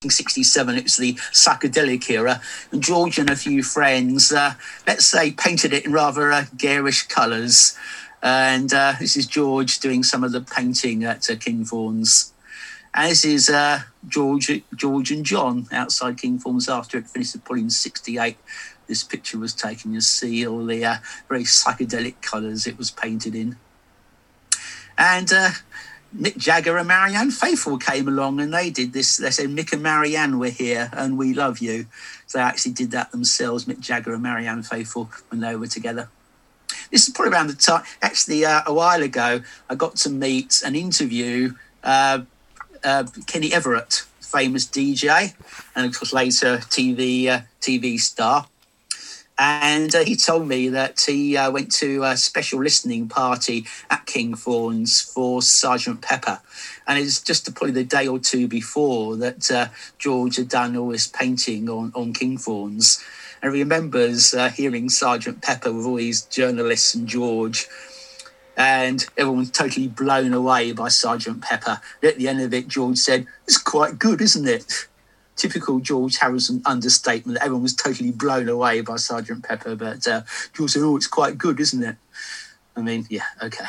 1967, it was the psychedelic era, and George and a few friends, let's say, painted it in rather garish colours. And this is George doing some of the painting at Kingthorns. And this is George and John outside Kingthorns after it finished the pool in 68. This picture was taken. You see all the very psychedelic colours it was painted in. And Mick Jagger and Marianne Faithfull came along and they did this. They said, Mick and Marianne were here and we love you. So they actually did that themselves, Mick Jagger and Marianne Faithfull, when they were together. This is probably around the time, actually a while ago, I got to meet and interview Kenny Everett, famous DJ, and of course later TV star. And he told me that he went to a special listening party at Kingthorns for Sergeant Pepper. And it's just probably the day or two before that George had done all this painting on Kingthorns. And he remembers hearing Sergeant Pepper with all these journalists and George. And everyone was totally blown away by Sergeant Pepper. At the end of it, George said, "It's quite good, isn't it?" Typical George Harrison understatement. Everyone was totally blown away by Sergeant Pepper, but George said, "Oh, it's quite good, isn't it?" I mean, yeah, okay.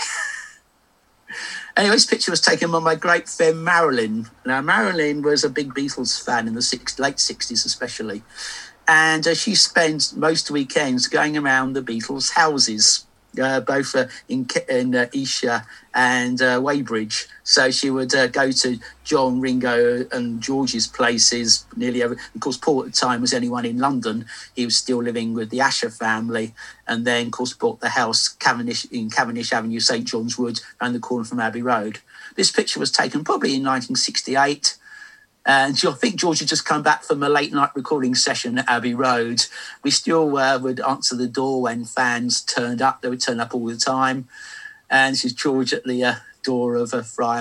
Anyway, this picture was taken by my great friend Marilyn. Now, Marilyn was a big Beatles fan in the late 60s especially. And she spent most weekends going around the Beatles' houses, both in Esher and Weybridge. So she would go to John, Ringo and George's places nearly every. Of course, Paul at the time was anyone in London. He was still living with the Asher family. And then, of course, bought the house in Cavendish Avenue, St John's Wood, around the corner from Abbey Road. This picture was taken probably in 1968. And I think George had just come back from a late night recording session at Abbey Road. We still would answer the door when fans turned up. They would turn up all the time. And this is George at the door of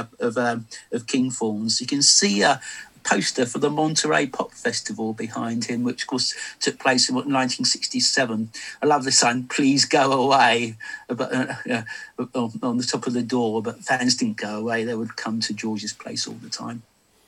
Kingthorns. You can see a poster for the Monterey Pop Festival behind him, which of course took place in 1967. I love the sign, "Please go away," but, on the top of the door. But fans didn't go away. They would come to George's place all the time.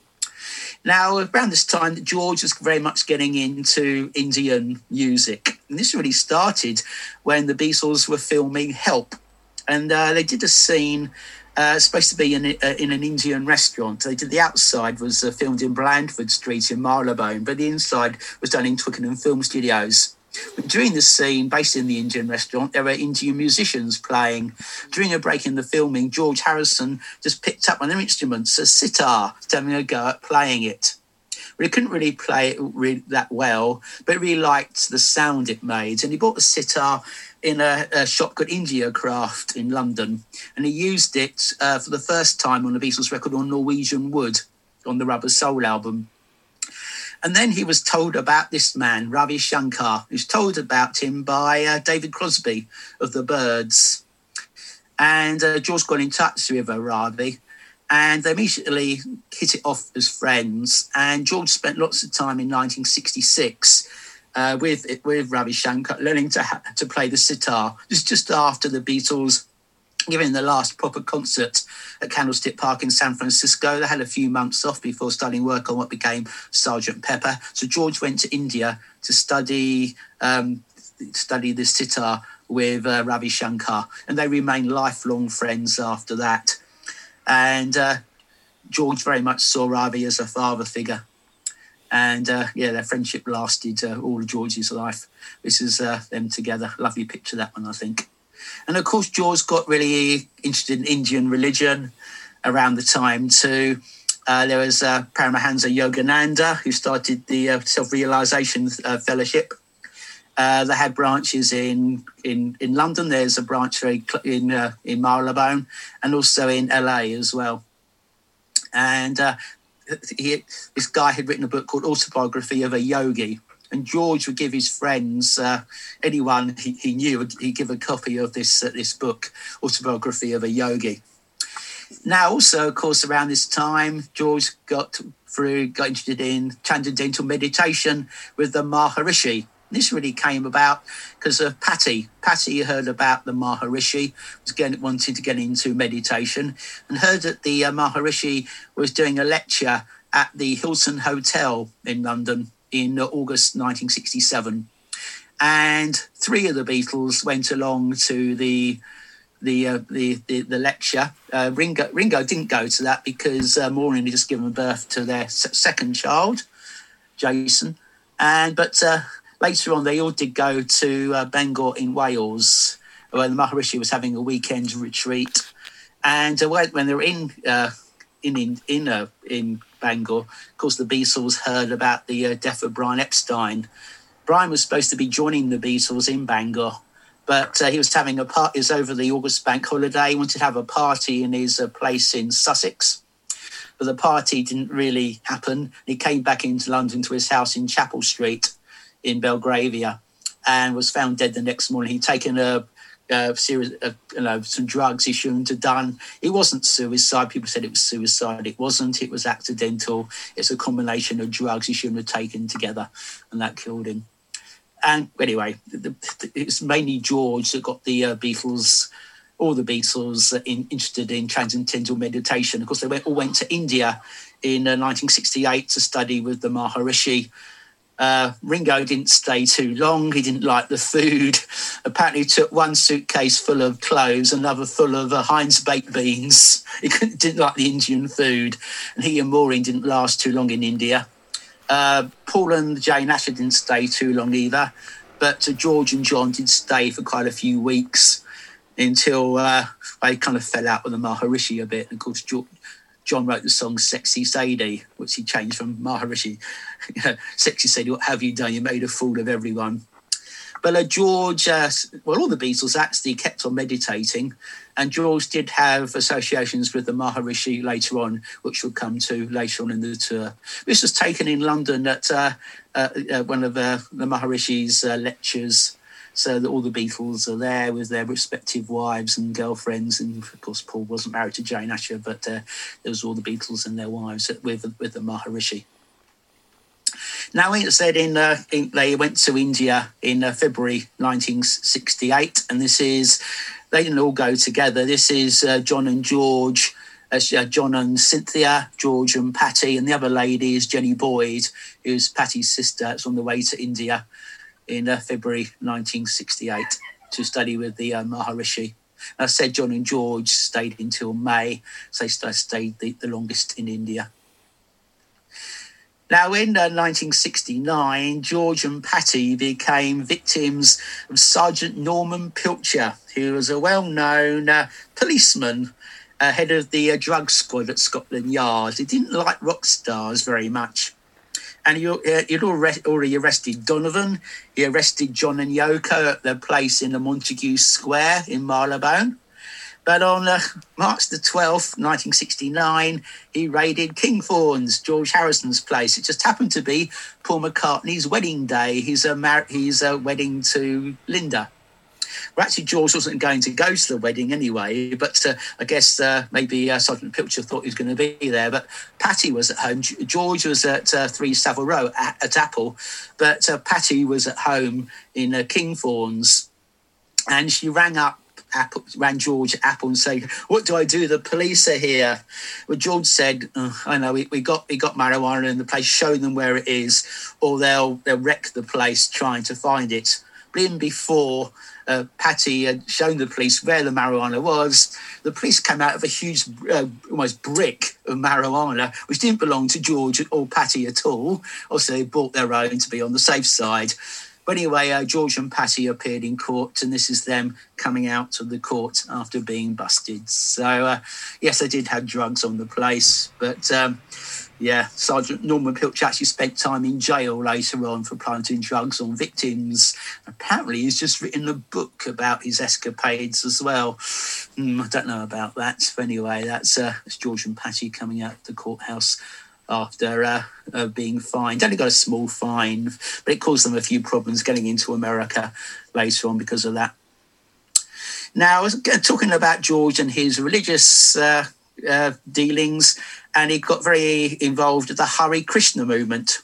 Now, around this time, George was very much getting into Indian music. And this really started when the Beatles were filming Help. And they did a scene supposed to be in an Indian restaurant. They did the outside was filmed in Blandford Street in Marylebone, but the inside was done in Twickenham Film Studios. But during the scene, based in the Indian restaurant, there were Indian musicians playing. During a break in the filming, George Harrison just picked up one of their instruments, a sitar, having a go at playing it. Well, he couldn't really play it that well, but he really liked the sound it made. And he bought a sitar in a shop called India Craft in London. And he used it for the first time on the Beatles record on Norwegian Wood on the Rubber Soul album. And then he was told about this man, Ravi Shankar. He was told about him by David Crosby of the Byrds. And George got in touch with Ravi, and they immediately hit it off as friends. And George spent lots of time in 1966 with Ravi Shankar learning to play the sitar. This is just after the Beatles giving the last proper concert at Candlestick Park in San Francisco. They had a few months off before starting work on what became Sergeant Pepper. So George went to India to study the sitar with Ravi Shankar, and they remained lifelong friends after that. And George very much saw Ravi as a father figure. And their friendship lasted all of George's life. This is them together. Lovely picture, that one, I think. And of course, George got really interested in Indian religion around the time too. There was Paramahansa Yogananda, who started the Self-Realization Fellowship. They had branches in London. There's a branch in Marylebone, and also in LA as well. And this guy had written a book called Autobiography of a Yogi. And George would give his friends, anyone he knew, he'd give a copy of this book, Autobiography of a Yogi. Now, also, of course, around this time, George got interested in transcendental meditation with the Maharishi. This really came about because of Patty. Patty heard about the Maharishi, wanted to get into meditation, and heard that the Maharishi was doing a lecture at the Hilton Hotel in London in August 1967. And 3 of the Beatles went along to the lecture. Ringo didn't go to that because Maureen had just given birth to their second child, Jason. But later on, they all did go to Bangor in Wales, where the Maharishi was having a weekend retreat. And when they were in Bangor, of course, the Beatles heard about the death of Brian Epstein. Brian was supposed to be joining the Beatles in Bangor, but he was having a party. It was over the August bank holiday. He wanted to have a party in his place in Sussex, but the party didn't really happen. He came back into London to his house in Chapel Street in Belgravia and was found dead the next morning. He'd taken a series of some drugs he shouldn't have done. It wasn't suicide. People said it was suicide. It wasn't. It was accidental. It's a combination of drugs he shouldn't have taken together, and that killed him. And anyway, it's mainly George that got the Beatles, all the Beatles, interested in transcendental meditation. Of course, they all went to India in 1968 to study with the Maharishi. Ringo didn't stay too long. He didn't like the food. Apparently took one suitcase full of clothes, another full of Heinz baked beans. He didn't like the Indian food. And he and Maureen didn't last too long in India. Paul and Jane Asher didn't stay too long either. But George and John did stay for quite a few weeks until they kind of fell out with the Maharishi a bit. And of course, John wrote the song Sexy Sadie, which he changed from Maharishi. Sexy Sadie, what have you done? You made a fool of everyone. But George, all the Beatles actually kept on meditating, and George did have associations with the Maharishi later on, which we'll come to later on in the tour. This was taken in London at one of the Maharishi's lectures, so that all the Beatles are there with their respective wives and girlfriends. And of course, Paul wasn't married to Jane Asher, but there was all the Beatles and their wives with the Maharishi. Now, it said they went to India in February 1968, and they didn't all go together. This is John and George, John and Cynthia, George and Patty, and the other lady is Jenny Boyd, who's Patty's sister. It's on the way to India in February 1968 to study with the Maharishi. I said John and George stayed until May, so they stayed the longest in India. Now, in 1969, George and Patty became victims of Sergeant Norman Pilcher, who was a well-known policeman, head of the drug squad at Scotland Yard. He didn't like rock stars very much. And he'd already arrested Donovan. He arrested John and Yoko at their place in the Montague Square in Marylebone. But on March the 12th, 1969, he raided King Thorns, George Harrison's place. It just happened to be Paul McCartney's wedding day, his wedding to Linda. Well, actually, George wasn't going to go to the wedding anyway, but I guess maybe Sergeant Pilcher thought he was going to be there. But Patty was at home. George was at 3 Savile Row at Apple, but Patty was at home in King Thorns. And she rang George at Apple and said, "What do I do? The police are here." Well, George said, "I know, we got marijuana in the place. Show them where it is, or they'll wreck the place trying to find it." But even before Patty had shown the police where the marijuana was, the police came out of a huge, almost brick of marijuana, which didn't belong to George or Patty at all. Also, they bought their own to be on the safe side. But anyway, George and Patty appeared in court, and this is them coming out of the court after being busted. So, yes, they did have drugs on the place. But, Sergeant Norman Pilcher actually spent time in jail later on for planting drugs on victims. Apparently, he's just written a book about his escapades as well. I don't know about that. But anyway, that's George and Patty coming out of the courthouse after being fined. Only got a small fine, but it caused them a few problems getting into America later on because of that. Now, I was talking about George and his religious dealings, and he got very involved with the Hare Krishna movement.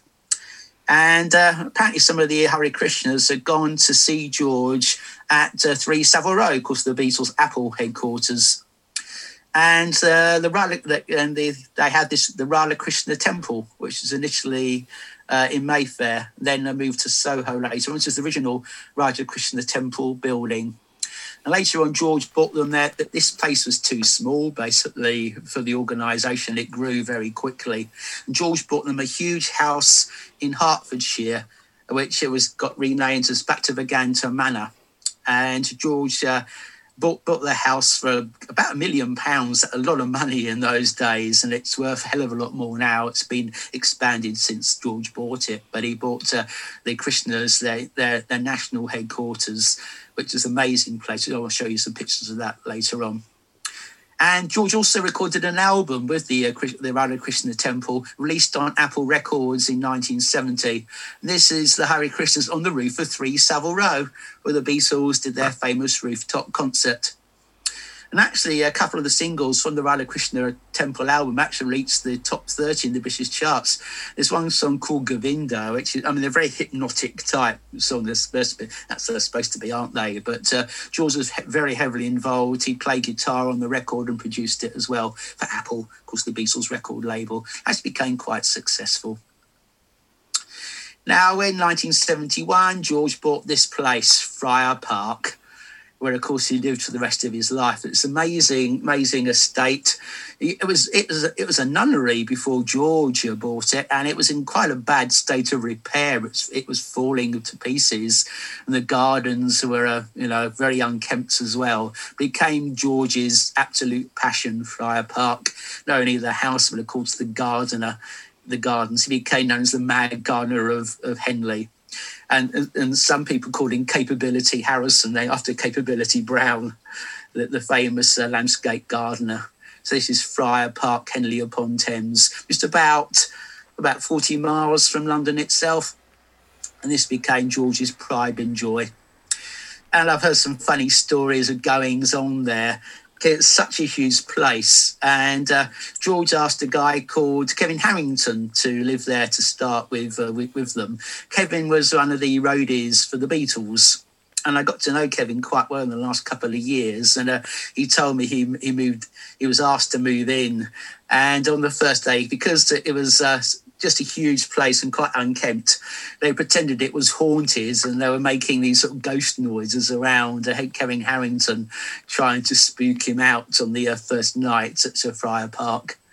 And apparently some of the Hare Krishnas had gone to see George at 3 Savile Row, of course, the Beatles' Apple headquarters. And they had the Rala Krishna Temple, which was initially in Mayfair, then moved to Soho later on. This is the original Raja Krishna Temple building. And later on, George bought them there. This place was too small, basically, for the organisation. It grew very quickly. And George bought them a huge house in Hertfordshire, which it was got renamed as Bhaktivaganta Manor. And George bought the house for about £1 million, a lot of money in those days, and it's worth a hell of a lot more now. It's been expanded since George bought it, but he bought the Krishnas, their national headquarters, which is an amazing place. I'll show you some pictures of that later on. And George also recorded an album with the Radha Krishna Temple, released on Apple Records in 1970. And this is the Hare Krishnas on the roof of 3 Savile Row, where the Beatles did their famous rooftop concert. And actually, a couple of the singles from the Radha Krishna Temple album actually reached the top 30 in the British charts. There's one song called Govinda, which is, they're very hypnotic type song. That's supposed to be, aren't they? But George was very heavily involved. He played guitar on the record and produced it as well for Apple, of course, the Beatles record label. Actually became quite successful. Now, in 1971, George bought this place, Friar Park, where, of course, he lived for the rest of his life. It's amazing estate. It was a nunnery before George bought it, and it was in quite a bad state of repair. It was falling to pieces, and the gardens were, very unkempt as well. Became George's absolute passion, Friar Park. Not only the house, but of course the gardens. He became known as the Mad Gardener of Henley. And some people called him Capability Harrison, after Capability Brown, the famous landscape gardener. So this is Friar Park, Henley upon Thames, just about 40 miles from London itself. And this became George's pride and joy. And I've heard some funny stories of goings on there. It's such a huge place. And George asked a guy called Kevin Harrington to live there to start with them. Kevin was one of the roadies for the Beatles. And I got to know Kevin quite well in the last couple of years. And he told me he was asked to move in. And on the first day, because it was just a huge place and quite unkempt, they pretended it was haunted, and they were making these sort of ghost noises around. Kevin Harrington trying to spook him out on the first night at Friar Park.